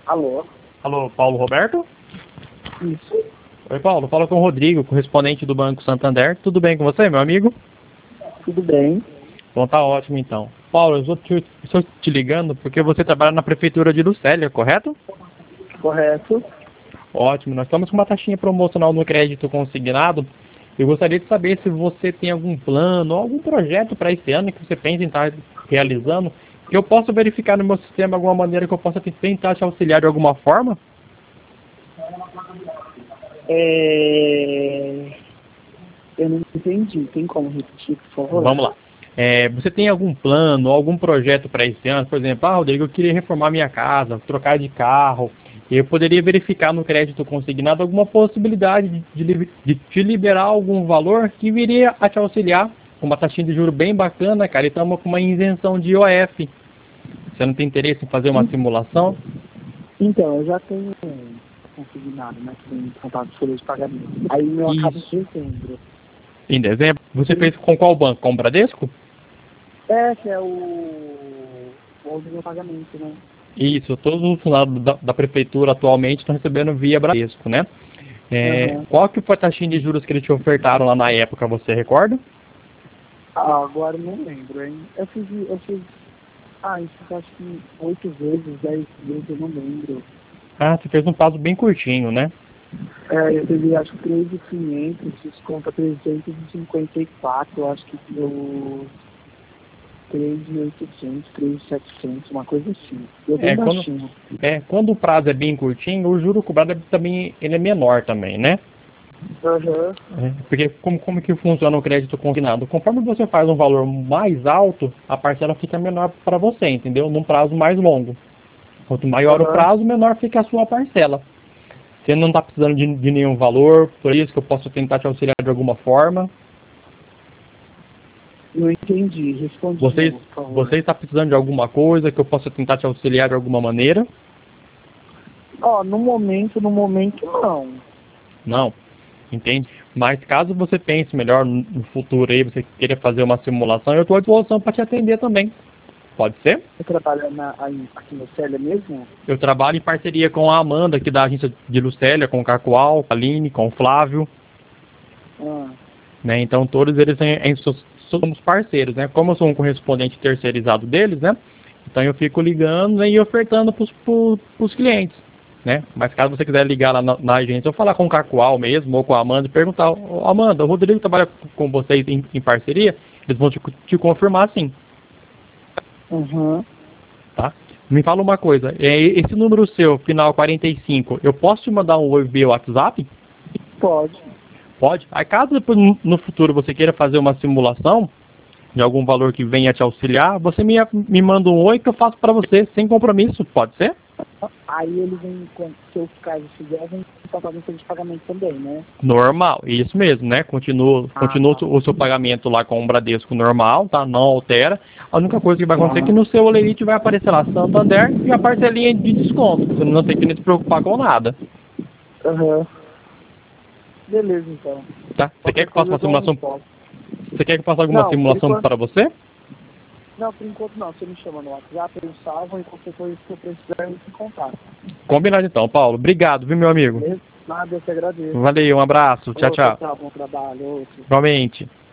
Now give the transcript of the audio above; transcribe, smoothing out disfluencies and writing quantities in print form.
Alô? Alô, Paulo Roberto? Isso? Oi, Paulo. Fala com o Rodrigo, correspondente do Banco Santander. Tudo bem com você, meu amigo? Tudo bem? Bom, tá ótimo, então. Paulo, estou te ligando porque você trabalha na Prefeitura de Lucélia, correto? Correto. Ótimo. Nós estamos com uma taxinha promocional no crédito consignado. Eu gostaria de saber se você tem algum plano ou algum projeto para esse ano que você pensa em estar realizando, que eu possa verificar no meu sistema alguma maneira que eu possa tentar te auxiliar de alguma forma. Eu não entendi. Tem como repetir, por favor? Vamos lá. Você tem algum plano, algum projeto para esse ano? Por exemplo, Rodrigo, eu queria reformar minha casa, trocar de carro. Eu poderia verificar no crédito consignado alguma possibilidade de te liberar algum valor que viria a te auxiliar com uma taxinha de juros bem bacana, cara, e estamos com uma isenção de IOF. Você não tem interesse em fazer uma simulação? Então, eu já tenho consignado, né? Tem contato de folha de pagamento. Aí o meu acaba em dezembro. Em dezembro? Você fez com qual banco? Com o Bradesco? Que é o meu pagamento, né? Isso, todos os funcionários da prefeitura atualmente estão recebendo via Bradesco, né? Qual que foi a taxinha de juros que eles te ofertaram lá na época, você recorda? Agora eu não lembro, hein? Eu fiz isso acho que 8 vezes, 10 vezes, eu não lembro. Ah, você fez um prazo bem curtinho, né? Eu peguei acho que 3.500, desconta 354, eu acho que deu 3.800, 3.700, uma coisa assim. Deu bem baixinho. Quando o prazo é bem curtinho, o juro cobrado também ele é menor também, né? Porque como que funciona o crédito consignado? Conforme você faz um valor mais alto, a parcela fica menor para você, entendeu? Num prazo mais longo. Quanto maior o prazo, menor fica a sua parcela. Você não está precisando de nenhum valor, por isso que eu posso tentar te auxiliar de alguma forma. Não entendi, respondi. Você está precisando de alguma coisa que eu possa tentar te auxiliar de alguma maneira? No momento não. Não, entende? Mas caso você pense melhor no futuro aí, você queira fazer uma simulação, eu estou à disposição para te atender também. Pode ser? Você trabalha aqui no Lucélia mesmo? Eu trabalho em parceria com a Amanda, aqui da agência de Lucélia, com o Cacoal, com a Aline, com o Flávio. Né? Então todos eles somos parceiros, né? Como eu sou um correspondente terceirizado deles, né? Então eu fico ligando, né, e ofertando para os clientes, né? Mas caso você quiser ligar lá na agência ou falar com o Cacoal mesmo, ou com a Amanda e perguntar, Amanda, o Rodrigo trabalha com vocês em parceria, eles vão te confirmar sim. Tá? Me fala uma coisa, esse número seu, final 45, eu posso te mandar um oi via WhatsApp? Pode. Pode? Aí caso depois no futuro você queira fazer uma simulação de algum valor que venha te auxiliar, você me manda um oi que eu faço para você, sem compromisso, pode ser? Aí ele vem, se eu caso fizer, vem passar no de pagamento também, né? Normal, isso mesmo, né? Continua o seu pagamento lá com o Bradesco normal, tá? Não altera. A única coisa que vai acontecer é que no seu Olerite vai aparecer lá Santander e a parcelinha de desconto. Você não tem que nem se preocupar com nada. Beleza, então. Tá? Você quer que eu faça uma simulação? Você quer que eu faça alguma simulação para você? Não, por enquanto não. Você me chama no WhatsApp, eu salvo e qualquer coisa que eu precisar eu te contato. Combinado então, Paulo. Obrigado, viu, meu amigo? Nada, eu te agradeço. Valeu, um abraço. Tchau, tchau. Bom trabalho. Igualmente.